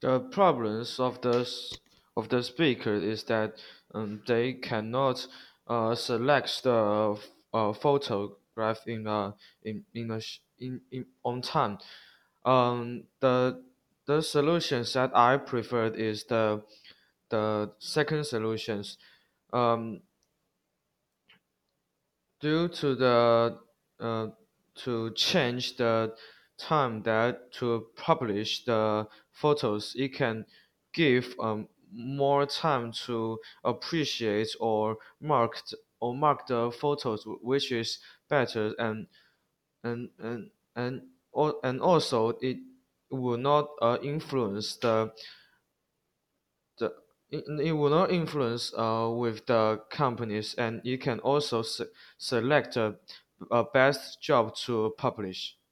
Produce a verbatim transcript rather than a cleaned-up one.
The problems of the s- of the speaker is that um, they cannot uh, select the uh, photograph in a in in a sh- in, in on time. Um, the the solutions that I preferred is the the second solutions. Um, due to the uh, to change the time that to publish the photos, it can give um, more time to appreciate or mark th- or mark the photos, which is better, and and and and al- and also it will not uh, influence the the it, it will not influence uh, with the companies, and you can also se- select a, a best job to publish.